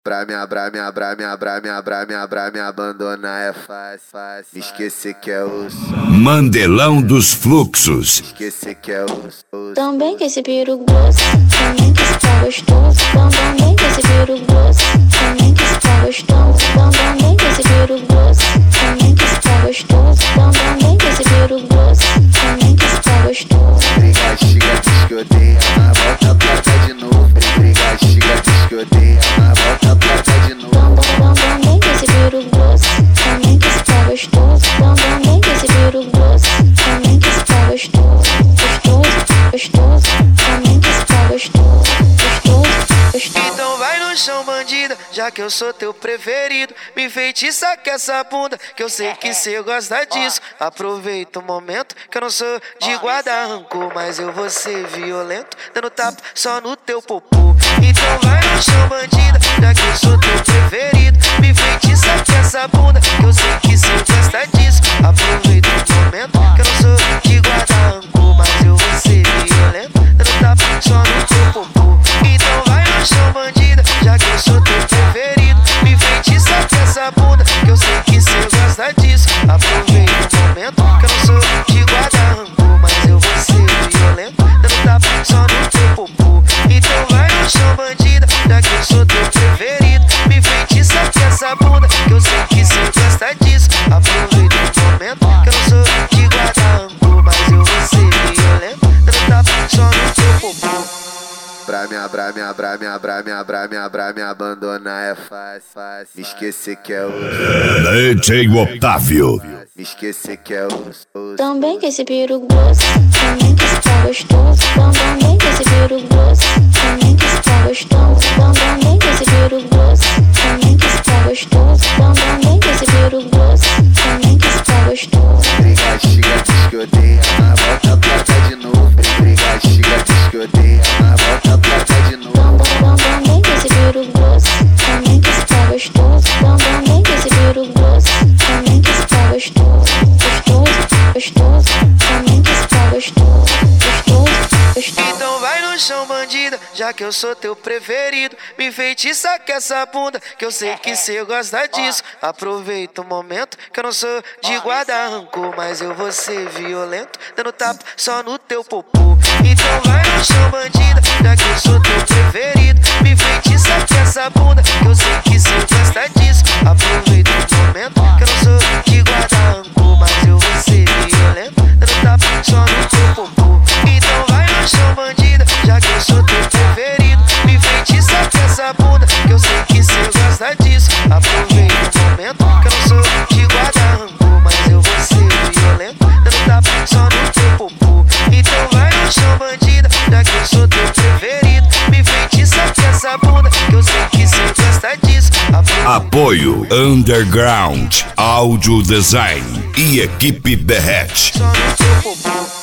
Pra me abandonar é fácil. Me esquecer que é osso. Mandelão dos Fluxos. Esquecer que é osso. Também que esse piru grosso, também que esse pau gostoso. Também que esse piru grosso, também que esse pau gostoso. Também que esse piru grosso, também que esse pau gostoso. Também que esse piru grosso, também que esse pau gostoso. Briga, xinga, diz que odeia, mas volta pra cá de novo. Briga, xinga, diz que odeia, mas volta pra cá de novo. Também que esse piru grosso, também que esse pau gostoso. Também que esse piru grosso, também que esse pau gostoso. Gostoso, também que esse pau gostoso. Gostoso. Então vai no chão, bandida, já que eu sou teu preferido. Me feitiça com essa bunda, que eu sei que cê gosta disso. Aproveita o momento, que eu não sou de guarda rancor, mas eu vou ser violento, dando tapa só no teu popô. Então vai no chão, bandida, já que eu sou teu preferido. Me feitiça com essa bunda, que eu sei que cê gosta disso. Aproveita o momento, que eu não sou de guarda rancor, mas eu vou ser violento, dando tapa só no teu popô. Então vai no chão, bandida, já que eu sou teu preferido. Me feitiça com essa bunda, que eu sei que cê gosta disso. Aproveita o momento, que eu não sou de guarda rancor, mas eu vou ser violento, dando tapa só no teu popô. Então vai no chão, bandida, já que eu sou teu preferido. Me feitiça com essa bunda, que eu sei que cê gosta disso. Aproveita o momento, que eu não sou de guarda rancor, mas eu vou ser violento, dando tapa só no teu popô. Pra me abandonar é fácil. Me esquecer que é osso. DJ Otávio. Me esquecer que é osso. Também que esse piru grosso, também que esse pau gostoso. Também que esse piru grosso, também que esse pau gostoso. Também que esse piru grosso, também que esse pau gostoso. Também que esse piru grosso, também que esse pau gostoso. Briga, xinga, diz que odeia, mas volta pra cá de novo. Briga, xinga, diz que odeia, mas volta pra cá de novo. Também que esse piru grosso, também que esse pau gostoso. Também que esse piru grosso, também que esse pau gostoso. Gostoso, também que esse pau gostoso. Gostoso. Então vai no chão, bandida, já que eu sou teu preferido. Me feitiça com essa bunda, que eu sei que cê gosta disso. Aproveita o momento, que eu não sou de guarda rancor, mas eu vou ser violento, dando tapa só no teu popô. Então vai no chão, bandida, já que eu sou teu preferido. Me feitiça com essa bunda, que eu sei que cê gosta disso. Aproveita o momento, que eu não sou de guarda rancor, mas eu vou ser violento, dando tapa só no teu popô. Então vai no chão, bandida, já que eu sou teu preferido. Me feitiça com essa bunda, que eu sei que cê gosta disso. Aproveita o momento, que eu não sou de guarda rancor, mas eu vou ser violento, dando tapa só no teu popô. Então vai no chão, bandida, já que eu sou teu preferido. Me feitiça com essa bunda, que eu sei que cê gosta disso. Apoio Underground Audio Design e Equipe Berrete. Só no teu popô.